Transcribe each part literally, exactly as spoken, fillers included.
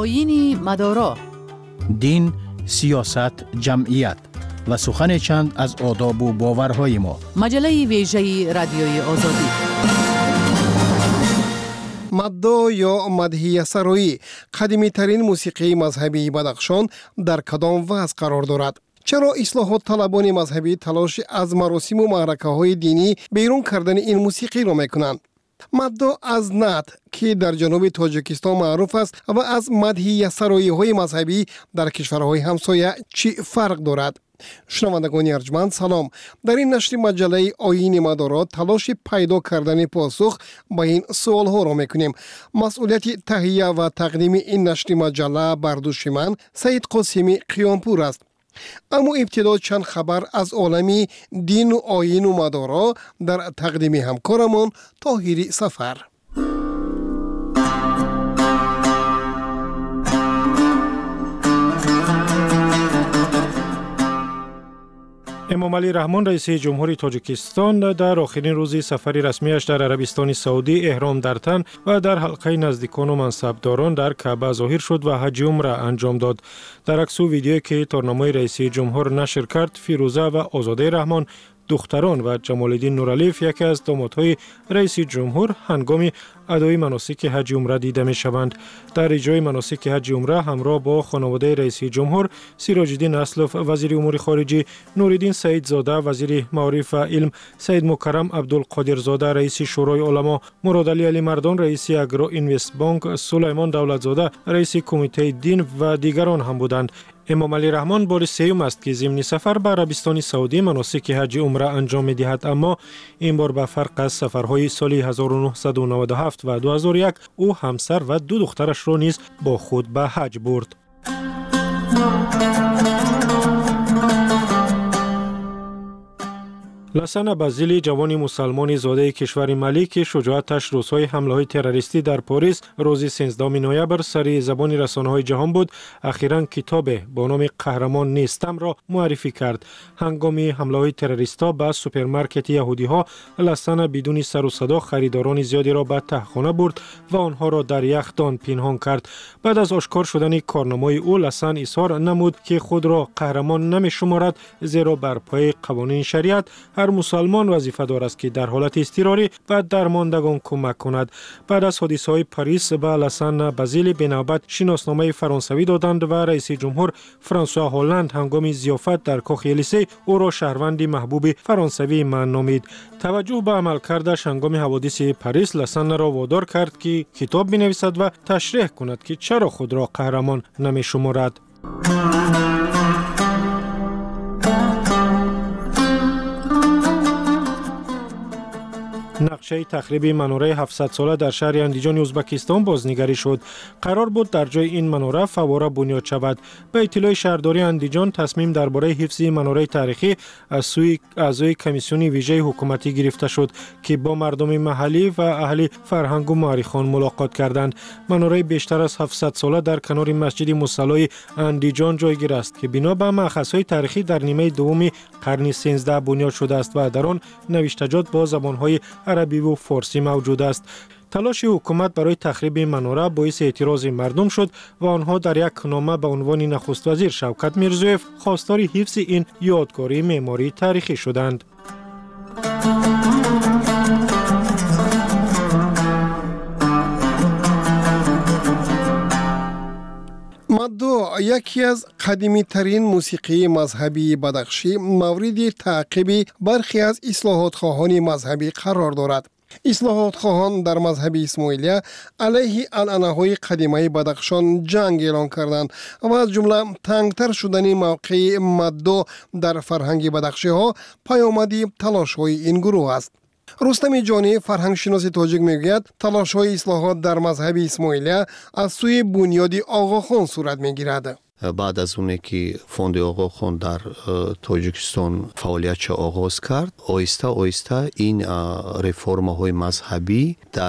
آیین مدارا، دین، سیاست، جمعیت و سخن چند از آداب و باورهای ما. مجله ویژه رادیوی آزادی. مدو یا مدحیه سرایی قدیمی ترین موسیقی مذهبی بدخشان در کدام وضع قرار دارد؟ چرا اصلاحات طلبان مذهبی تلاش از مراسم و معرکه های دینی بیرون کردن این موسیقی را میکنند؟ مدو از نعت که در جنوب تاجیکستان معروف است و از مدحیه سرایی های مذهبی در کشورهای همسایه چی فرق دارد؟ شنوندگان ارجمند سلام. در این نشر مجله آیین مدارا تلاش پیدا کردن پاسخ به این سوال ها را میکنیم. مسئولیت تهیه و تقدیم این نشر مجله بر دوش من سید قاسمی قیامپور است. اما ابتدا چند خبر از عالمی دین و آیین و مدارا در تقدیم همکارمان طاهری سفر. امام علی رحمان رئیس جمهوری تاجیکستان در آخرین روزی سفر رسمیش در عربستان سعودی احرام در تن و در حلقه نزدیکان و منصبداران در کعبه ظاهر شد و حج عمره انجام داد. در عکس و ویدیویی که تارنمای رئیس جمهور نشر کرد، فیروزه و آزاده رحمان دختران و جمال الدین نورالیف یکی از دامادهای رئیس جمهور هنگام ادای مناسک حج عمره دیده می شوند. در اجرای مناسک حج عمره همراه با خانواده رئیس جمهور سیراج الدین اسلف وزیر امور خارجه، نورالدین سعید زاده وزیر معارف و علم، سید مکرم عبدالقادر زاده رئیس شورای علما، مراد علی علی مردان رئیس اگرو اینوست بانک، سلیمان دولت زاده رئیس کمیته دین و دیگران هم بودند. امام علی رحمان بار سیوم است که ضمن سفر به عربستان سعودی مناسک حج عمره انجام می دهد، اما این بار به فرق از سفرهای سال هزار و نهصد و نود و هفت و دو هزار و یک او همسر و دو دخترش را نیز با خود به حج برد. لسن بازیلی جوانی مسلمانی زاده کشور مالی که شجاعتش روزهای حمله‌های تروریستی در پاریس روز سیزدهم نوامبر سری زبان رسانه‌های جهان بود، اخیراً کتاب با نام قهرمان نیستم را معرفی کرد. هنگام حمله‌های تروریست‌ها به سوپرمارکت یهودی‌ها، لسن بدون سر و صدا خریداران زیادی را به تهخانه برد و آنها را در یخدان پنهان کرد. بعد از آشکار شدن کارنامه‌های او، لسن اظهار نمود که خود را قهرمان نمی‌شمارد، زیرا بر پای قوانین شریعت هر مسلمان وظیفه دارد است که در حالت اضطراری به درماندگان کمک کند. بعد از حادثه‌های پاریس به لسن بازیلی بنابرای شناسنامه فرانسوی دادند و رئیس جمهور فرانسوا هولند هنگام ضیافت در کاخ الیسه او را شهروند محبوب فرانسوی من نامید. توجه به عملکردش هنگام حوادث پاریس لسن را وادار کرد که کتاب بنویسد و تشریح کند که چرا خود را قهرمان نمی‌شمارد. نقشه تخریب مناره هفتصد ساله در شهر اندیجان ازبکستان بازنگری شد. قرار بود در جای این مناره فواره بنیاد شود. به اطلاع شهرداری اندیجان تصمیم درباره حفظ مناره تاریخی از سوی اعضای کمیسیون ویژه حکومتی گرفته شد که با مردم محلی و اهل فرهنگ و مورخان ملاقات کردند. مناره بیشتر از هفتصد ساله در کنار مسجد مصلی اندیجان جایگیر است که بنا به مأخذهای تاریخی در نیمه دوم قرن سیزدهم بنیاد شده است و در آن نوشتجات با زبان‌های عربی و فارسی موجود است. تلاش حکومت برای تخریب مناره باعث اعتراض مردم شد و آنها در یک نامه به عنوان نخست وزیر شوکت میرزویف خواستار حفظ این یادگاری معماری تاریخی شدند. مدو یکی از قدیمی ترین موسیقی مذهبی بدخشی مورد تعقیب برخی از اصلاحات خواهان مذهبی قرار دارد. اصلاحات خواهان در مذهب اسماعیلیه علیه عنعنه‌های قدیمی بدخشان جنگ اعلان کردند و از جمله تنگتر شدن موقع مدو در فرهنگ بدخشی ها پیامدی تلاش های این گروه است. رستم جانی فرهنگ شناس تاجیک میگوید تلاش های اصلاحات در مذهب اسماعیلیه از سوی بنیاد آقاخان صورت میگیرد. بعد از اونه که فوند آقاخان در تاجیکستان فعالیتش آغاز کرد، آیسته آیسته این رفرم های مذهبی در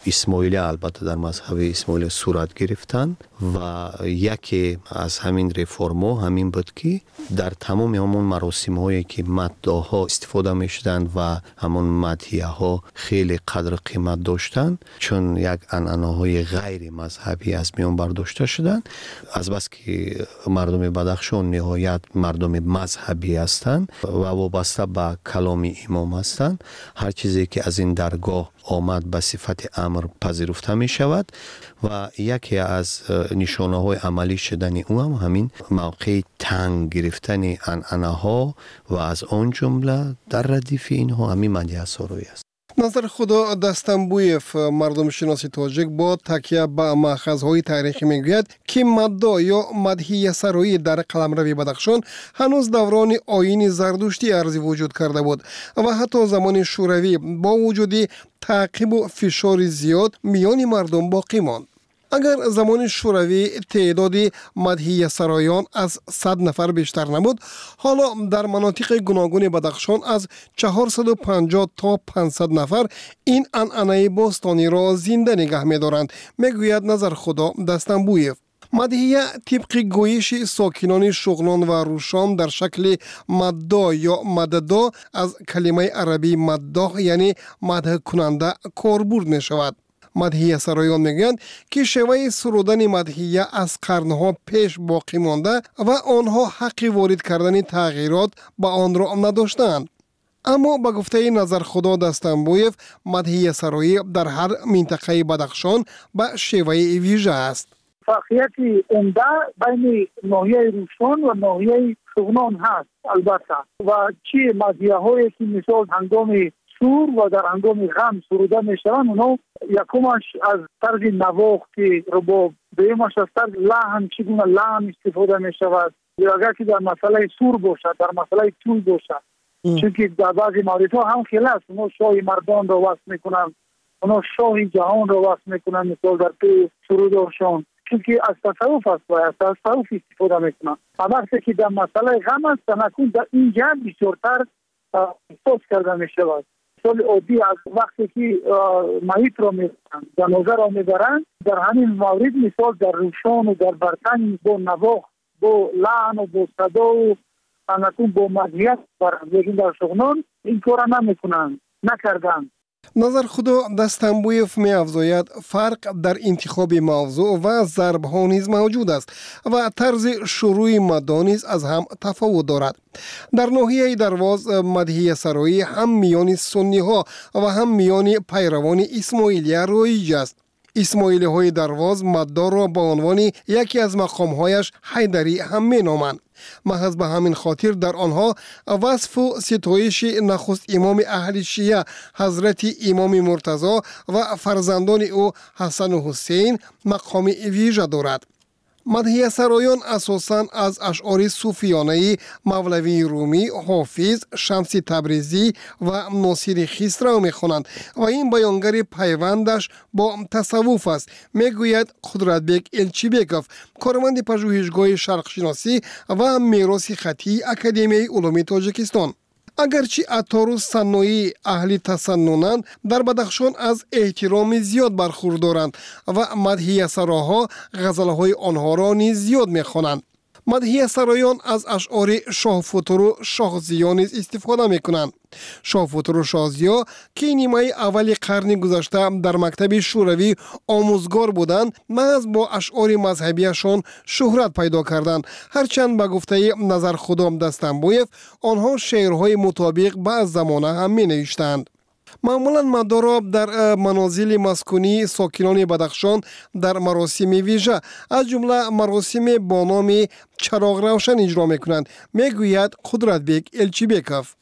اسماعیلی البته در مذهب اسماعیلی صورت گرفتن و یکی از همین رفرما همین بود که در تمام همون مراسم هایی که مداح ها استفاده می شدند و همون مدحیه ها خیلی قدر قیمت داشتند، چون یک عنعنه های غیر مذهبی از میان برداشته شدند. از بس که مردم بدخشان نهایت مردم مذهبی هستند و وابسته به کلام امام هستند، هر چیزی که از این درگاه آمد به صفت امر پذیرفته می شود و یکی از نشانه های عملی شدن او هم همین موقع تنگ گرفتن عنعنه ها و از آن جمله در ردیف اینها همین مدحیه سرایی است. نظر خدا دستنبویف مردم شناسی تاجیک با تکیه به ماخذهای تاریخی میگوید که مداح یا مدحیه سرایی در قلمرو بدخشان هنوز دوران آیین زردشتی ارزی وجود کرده بود و حتی زمان شوروی با وجود تعقیب و فشار زیاد میان مردم باقی ماند. اگر زمان شوروی تعداد مدحیه سرایان از صد نفر بیشتر نبود، حالا در مناطق گوناگون بدخشان از چهارصد و پنجاه تا پانصد نفر این عنعنه باستانی را زنده نگه می‌دارند، میگوید نظر خدا دستنبویف. مدحیه طبق گویش ساکنان شغنان و روشان در شکل مداح یا مددا از کلمه عربی مداح یعنی مدح کننده کاربرد می شود. مدحیه سرایان میگویند که شیوه سرودن مدحیه از قرنها پیش باقی مانده و آنها حق وارد کردن تغییرات به آن را نداشتند. اما به گفته نظر خدا دستنبویف مدحیه سرایی در هر منطقه بدخشان به شیوه ویژه است. فرقیت عمده بین ناحیه روشان و ناحیه شغنان هست البته و چی مدحیه هایی که مثال هنگام سور و در هنگام غم سروده میشوند، اونها یکمش از طرز نواخت که رباب، دویمش از طرز لحن چگونه لحن استفاده میشود، یا اگر که در مسئله سور باشد در مسئله طول باشد، چون که در بعضی موارد ها هم خیلی است، اونها شاه مردان را وصف میکنند، اونها شاه جهان را وصف میکنند، مثال در پی سرودشان، چون که از تصوف است و از تصوف استفاده میکنند. وقتی که در مسئله غم است تنکون در اینجا بسیارتر احساس کرده میشود. سال عادی از وقتی که محیط را میبرند جنازه را میبرند، در همین مورد مثال در روشان و در برتن با نواخت با لحن و با صدا و انکون با مدحیه برند، لیکن در شغنان این کار نمیکنند نکردند. نظر خدا دستنبویف می افزاید فرق در انتخاب موضوع و ضرب ها نیز موجود است و طرز شروع مداح نیز از هم تفاوت دارد. در ناحیه درواز مدحیه سرایی هم میان سنی ها و هم میان پیروان اسماعیلی رایج است. اسماعیلی های درواز مداح را به عنوان یکی از مقام هایش حیدری هم می نامند. محض به همین خاطر در آنها وصف و ستایش نخست امام اهل شیعه حضرت امام مرتضی و فرزندان او حسن و حسین مقام ویژه دارد. مدحیه سرایان اساساً از اشعار صوفیانه مولوی رومی، حافظ، شمس تبریزی و ناصر خسرو میخوانند و این بیانگر پیوندش با تصوف است، میگوید قدرتبک الچیبکوف، کارمند پژوهشگاه شرق شناسی و میراث خطی اکادمی علوم تاجیکستان. اگرچه عطار و صناعی اهل تسننند، در بدخشان از احترام زیاد برخوردارند و مدحیه سراها غزلهای آنها را نیز زیاد میخوانند. مدحیه سرایان از اشعار شاه فتور و شاه ضیا نیز استفاده میکنند. شاه فتور و شاه ضیا که نیمه اول قرن گذشته در مکتب شوروی آموزگار بودند، محض با اشعار مذهبیشان شهرت پیدا کردند. هرچند به گفته نظر خدا دستنبویف آنها شعرهای مطابق به زمانه هم می نوشتند. معمولا مداح را در منازل مسکونی ساکنان بدخشان در مراسم ویژه از جمله مراسم با نام چراغ روشن اجرا میکنند، میگوید قدرتبک الچیبکوف.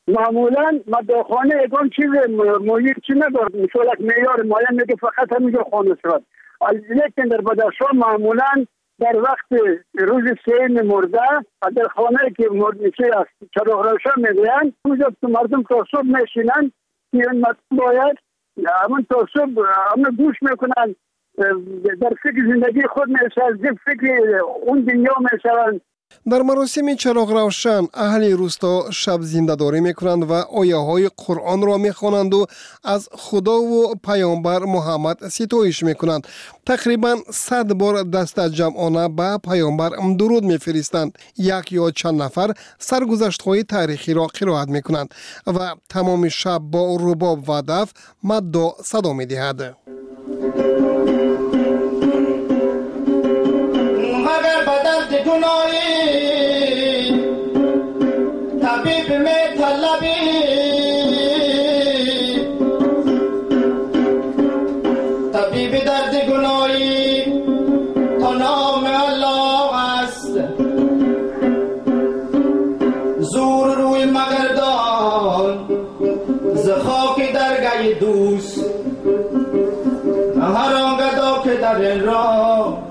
معمولا مداحخانه اگان چیز محیط چی ندارد، مثلا معیار معین میگه فقط همینجا خانه شد، لیکن در بدخشان معمولا در وقت روز سین مرده در خانه که مرده است چراغ روشن میگویند، اونجا مردم تا صبح میشینند که این مطلب باید همون تا صبح همون گوش میکنن، در فکر زندگی خود میشن، در فکر اون دنیا میشن، در مراسم چراغ روشن اهل روستا شب زنده‌داری میکنند و آیه‌های قرآن را میخوانند و از خدا و پیامبر محمد ستایش میکنند. تقریبا صد بار دست جمعانه به پیامبر درود میفرستند. یک یا چند نفر سرگذشت‌های تاریخی را قرائت میکنند و تمام شب با رباب و دف مد و صدا میدهد. مگر بدرد گناهی طبیب می طلبی طبیب درد گناهی تا نام الله است زور روی مگردان ز خاک درگاه دوست هر آنگاه که در این راه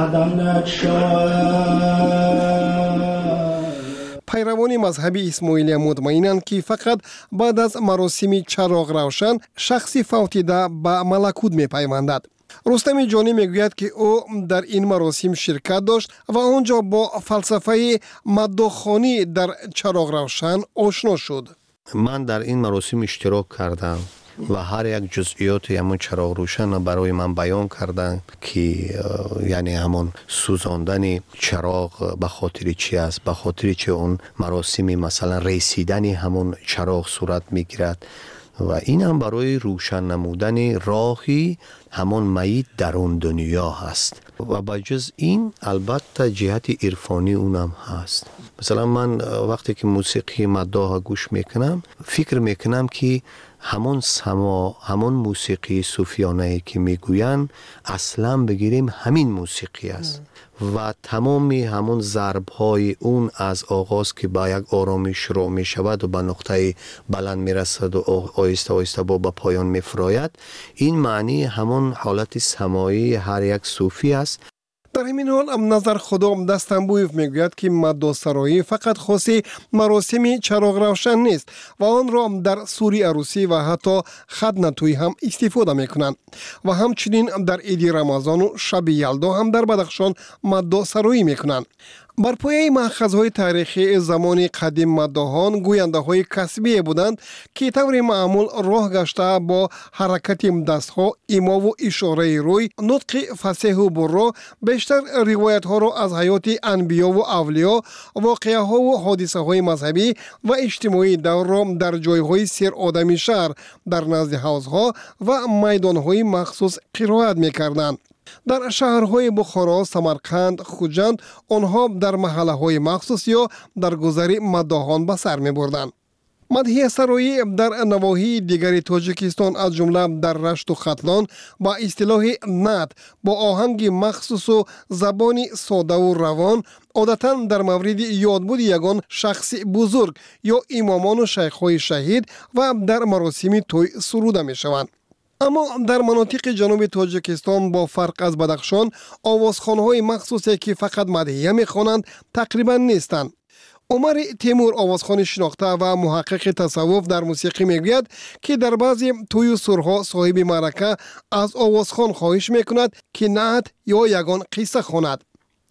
پیروان مذهب اسماعیلی مطمئنند که فقط بعد از مراسم چراغ روشن شخصی فوتیده به ملکوت می پیوندد. رستم جانی میگوید که او در این مراسم شرکت داشت و آنجا با فلسفه مداخانی در چراغ روشن آشنا شد. من در این مراسم اشتراک کردم و هر یک جزئیات همون چراغ روشن برای من بیان کردن که یعنی همون سوزاندن چراغ به خاطر چی است، به خاطر چی اون مراسم مثلا رسیدن همون چراغ صورت میگیرد و این هم برای روشن نمودن راهی همون میت در اون دنیا هست و بجز این البته جهت عرفانی اونم هست. مثلا من وقتی که موسیقی مداح گوش میکنم فکر میکنم که همون سما همون موسیقی صوفیانه که میگوین اصلا بگیریم همین موسیقی است و تمامی همون ضرب های اون از آغاز که با یک آرامی شروع می شود و به نقطه بلند می رسد و آیسته آیسته با به پایان می فراید، این معنی همون حالت سمایی هر یک صوفی است. در همین حال نظر خدا دستنبویف میگوید که مداسرایی فقط خاصی مراسم چراغ روشن نیست و آن را در سوری عروسی و حتی خدنتوی هم استفاده میکنند و همچنین در عید رمضان و شب یلدا هم در بدخشان مداسرایی میکنند. بر پایه مأخذهای تاریخی زمان قدیم مداحان گوینده های کسبی بودند که طور معمول راه گشته با حرکت دستها، ایما و اشاره روی، نطق فصیح و برا بیشتر روایت ها را از حیات انبیا و اولیا، واقعه ها و حادثه های مذهبی و اجتماعی دور را در جای های سیر آدمی شهر در نزد حوضها و میدان های مخصوص قرائت می کردند. در شهرهای بخارا، سمرقند، خوجند آنها در محله های مخصوص یا در گذر مداحان به سر می بردند. مدحیه سرایی در نواحی دیگری تاجیکستان از جمله در رشت و ختلان با اصطلاح نعت با آهنگ مخصوص و زبانی ساده و روان عادتاً در مورد یادبود یگان شخص بزرگ یا امامان و شیخ‌های شهید و در مراسم توی سروده می شوند. اما در مناطق جنوب تاجیکستان با فرق از بدخشان آوازخوان‌های مخصوصی که فقط مدحیه می‌خوانند تقریباً نیستند. عمر تیمور آوازخوان شناخته و محقق تصوف در موسیقی میگوید که در بعضی توی و سرها صاحب معرکه از آوازخوان خواهش میکند که نعت یا یگان قصه خواند.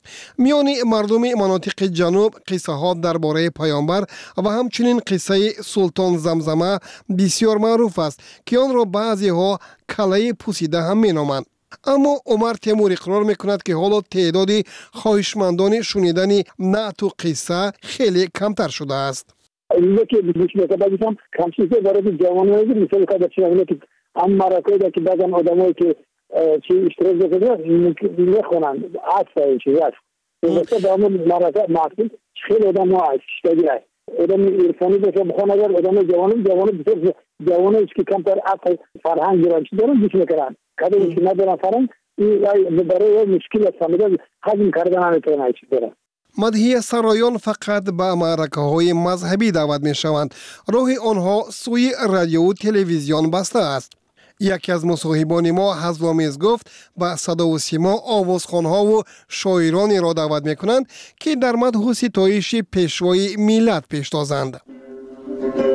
میان مردم مناطق جنوب قصه ها درباره پیامبر و همچنین قصه سلطان زمزمه بسیار معروف است که آن را بعضی ها کله پوسیده هم مینامند. اما عمر تیمور اقرار میکند که حالا تعداد خواهشمندان شنیدن نعت و قصه خیلی کمتر شده است. اینجا که بیش میکنم کمشیزه برای جوانایی مثل که که هم مرکه که بعضا آدمایی که چی اشتراک بکنن میخونن عطفه چیزی است. مثل به همون مرکه محصول خیلی آدم ها اشتراکی هست. آدم ارفانی باشه بخوان اگر آدم جوانان جوانان بسیار جوانایی که کمتر عطف فرهنگ دارن چی دارن بیش میکنن. کدومی که ندارن فرهنگ این برای مشکل است فهمیدن حجم کردن نمیتونن چی دارن. مدحیه سرایان فقط به معرکه های مذهبی دعوت می شوند. راه آنها سوی رادیو و تلویزیون بسته است. یکی از مصاحبان ما حضرآمیز گفت به صدا و سیما آوازخوان‌ها و شاعرانی را دعوت می کنند که در مدح و ستایش پیشوای ملت پیش تازند.